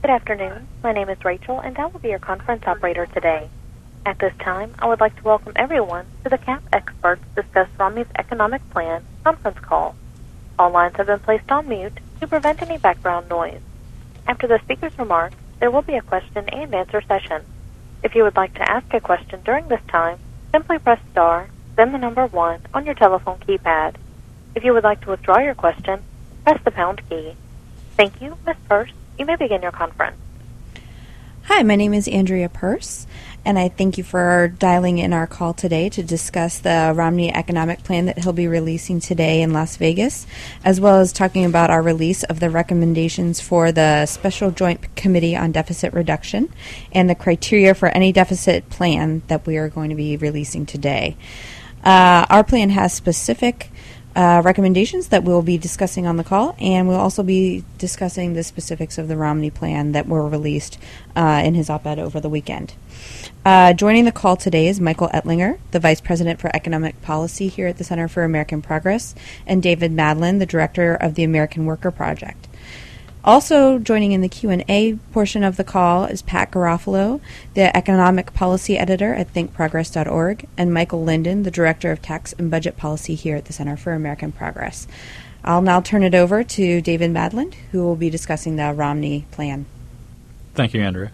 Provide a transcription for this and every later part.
Good afternoon. My name is Rachel, and I will be your conference operator today. At this time, I would like to welcome everyone to the CAP Experts Discuss Romney's Economic Plan conference call. All lines have been placed on mute to prevent any background noise. After the speaker's remarks, there will be a question and answer session. If you would like to ask a question during this time, simply press star, then the number 1 on your telephone keypad. If you would like to withdraw your question, press the pound key. Thank you. Ms. Purse, you may begin your conference. Hi, my name is Andrea Purse, and I thank you for dialing in our call today to discuss the Romney economic plan that he'll be releasing today in Las Vegas, as well as talking about our release of the recommendations for the Special Joint Committee on Deficit Reduction and the criteria for any deficit plan that we are going to be releasing today. Our plan has specific recommendations that we'll be discussing on the call, and we'll also be discussing the specifics of the Romney plan that were released in his op-ed over the weekend. Joining the call today is Michael Ettlinger, the Vice President for Economic Policy here at the Center for American Progress, and David Madlin, the Director of the American Worker Project. Also joining in the Q&A portion of the call is Pat Garofalo, the Economic Policy Editor at thinkprogress.org, and Michael Linden, the Director of Tax and Budget Policy here at the Center for American Progress. I'll now turn it over to David Madlin, who will be discussing the Romney plan. Thank you, Andrea.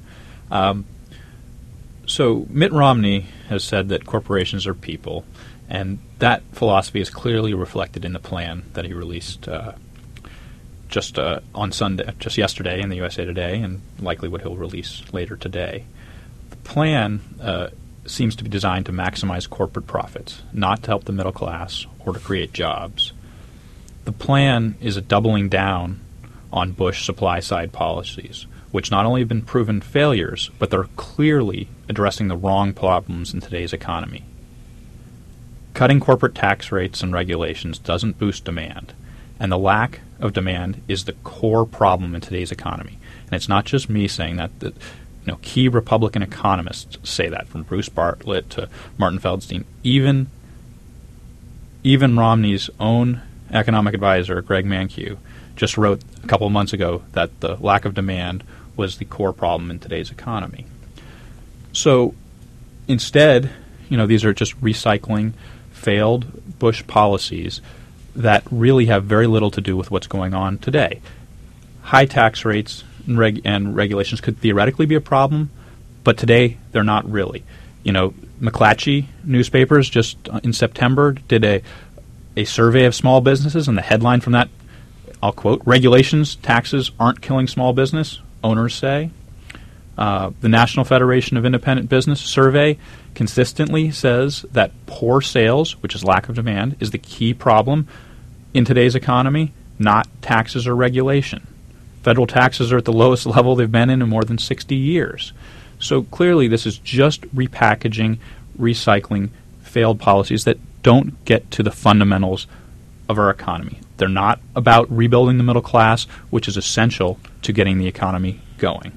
So Mitt Romney has said that corporations are people, and that philosophy is clearly reflected in the plan that he released just yesterday in the USA Today, and likely what he'll release later today. The plan seems to be designed to maximize corporate profits, not to help the middle class or to create jobs. The plan is a doubling down on Bush supply-side policies, which not only have been proven failures, but they're clearly addressing the wrong problems in today's economy. Cutting corporate tax rates and regulations doesn't boost demand, and the lack of demand is the core problem in today's economy. And it's not just me saying that. Key Republican economists say that, from Bruce Bartlett to Martin Feldstein. Even Romney's own economic advisor, Greg Mankiw, just wrote a couple of months ago that the lack of demand was the core problem in today's economy. So instead, these are just recycling failed Bush policies that really have very little to do with what's going on today. High tax rates and regulations could theoretically be a problem, but today they're not really. McClatchy newspapers just in September did a survey of small businesses, and the headline from that, I'll quote, "Regulations, taxes aren't killing small business," owners say. The National Federation of Independent Business survey consistently says that poor sales, which is lack of demand, is the key problem in today's economy, not taxes or regulation. Federal taxes are at the lowest level they've been in more than 60 years. So clearly this is just repackaging, recycling failed policies that don't get to the fundamentals of our economy. They're not about rebuilding the middle class, which is essential to getting the economy going.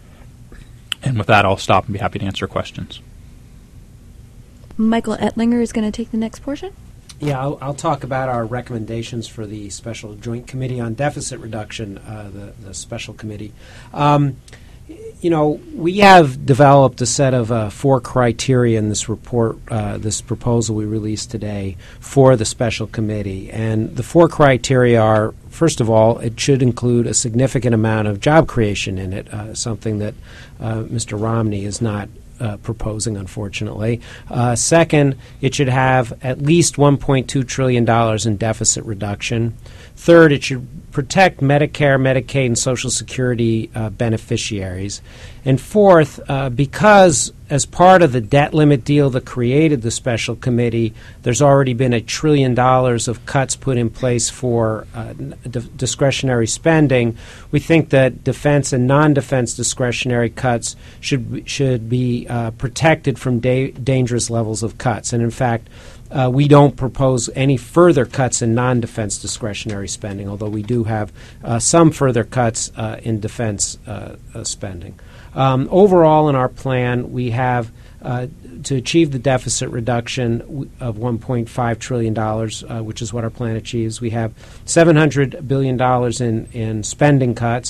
And with that, I'll stop and be happy to answer questions. Michael Ettlinger is going to take the next portion. Yeah, I'll talk about our recommendations for the Special Joint Committee on Deficit Reduction, the special committee. We have developed a set of 4 criteria in this report, this proposal we released today for the special committee. And the 4 criteria are, first of all, it should include a significant amount of job creation in it, something that Mr. Romney is not proposing, unfortunately. Second, it should have at least $1.2 trillion in deficit reduction. Third, it should protect Medicare, Medicaid, and Social Security beneficiaries. And fourth, because as part of the debt limit deal that created the special committee, there's already been $1 trillion of cuts put in place for discretionary spending. We think that defense and non-defense discretionary cuts should be protected from dangerous levels of cuts. And in fact, we don't propose any further cuts in non-defense discretionary spending, although we do have some further cuts in defense spending. Overall, in our plan, we have to achieve the deficit reduction of $1.5 trillion, which is what our plan achieves. We have $700 billion in spending cuts,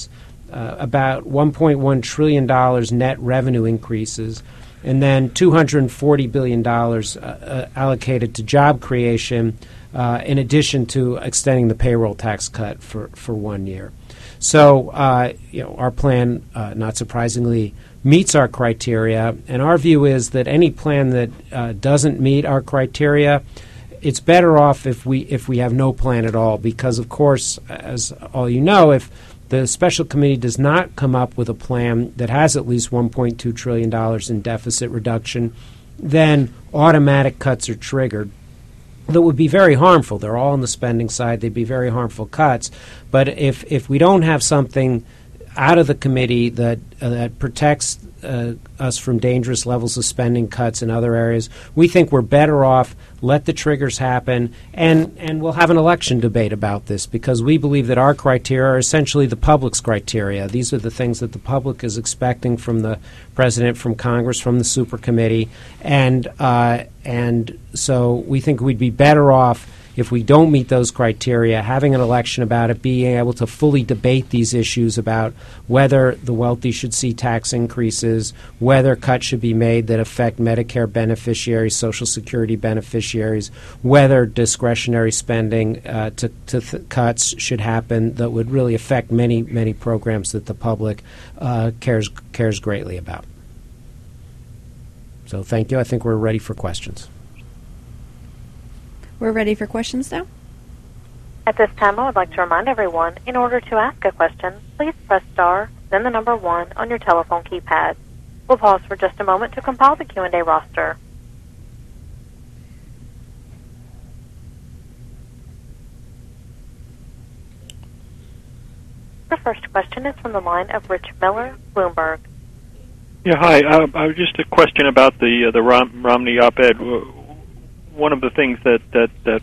about $1.1 trillion net revenue increases, and then $240 billion allocated to job creation, in addition to extending the payroll tax cut for 1 year. So, our plan, not surprisingly, meets our criteria, and our view is that any plan that doesn't meet our criteria, it's better off if we have no plan at all, because, of course, as all you know, if the special committee does not come up with a plan that has at least $1.2 trillion in deficit reduction, then automatic cuts are triggered. That would be very harmful. They're all on the spending side. They'd be very harmful cuts. But if we don't have something out of the committee that protects us from dangerous levels of spending cuts in other areas, we think we're better off let the triggers happen, and we'll have an election debate about this, because we believe that our criteria are essentially the public's criteria. These are the things that the public is expecting from the president, from Congress, from the super committee, and so we think we'd be better off if we don't meet those criteria, having an election about it, being able to fully debate these issues about whether the wealthy should see tax increases, whether cuts should be made that affect Medicare beneficiaries, Social Security beneficiaries, whether discretionary spending cuts should happen that would really affect many, many programs that the public cares greatly about. So thank you. I think we're ready for questions. We're ready for questions now. At this time, I would like to remind everyone, in order to ask a question, please press star, then the number 1 on your telephone keypad. We'll pause for just a moment to compile the Q&A roster. The first question is from the line of Rich Miller, Bloomberg. Yeah, hi. Just a question about the Romney op-ed. One of the things that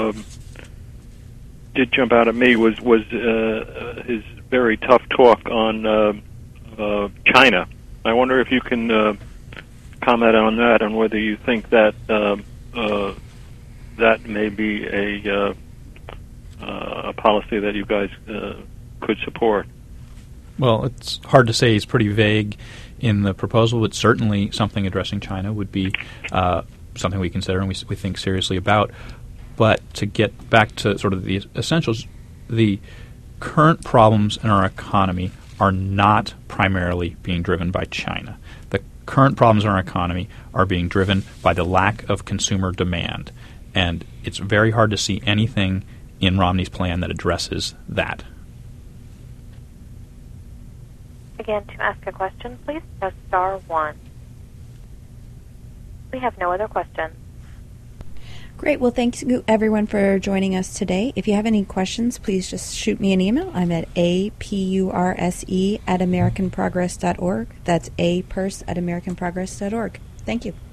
did jump out at me was his very tough talk on China. I wonder if you can comment on that, and whether you think that that may be a policy that you guys could support. Well, it's hard to say. He's pretty vague in the proposal, but certainly something addressing China would be something we consider and we think seriously about. But to get back to sort of the essentials, the current problems in our economy are not primarily being driven by China. The current problems in our economy are being driven by the lack of consumer demand. And it's very hard to see anything in Romney's plan that addresses that. Again, to ask a question, please press star 1. We have no other questions. Great. Well, thanks everyone for joining us today. If you have any questions, please just shoot me an email. I'm at apurse@americanprogress.org. That's apurse@americanprogress.org. Thank you.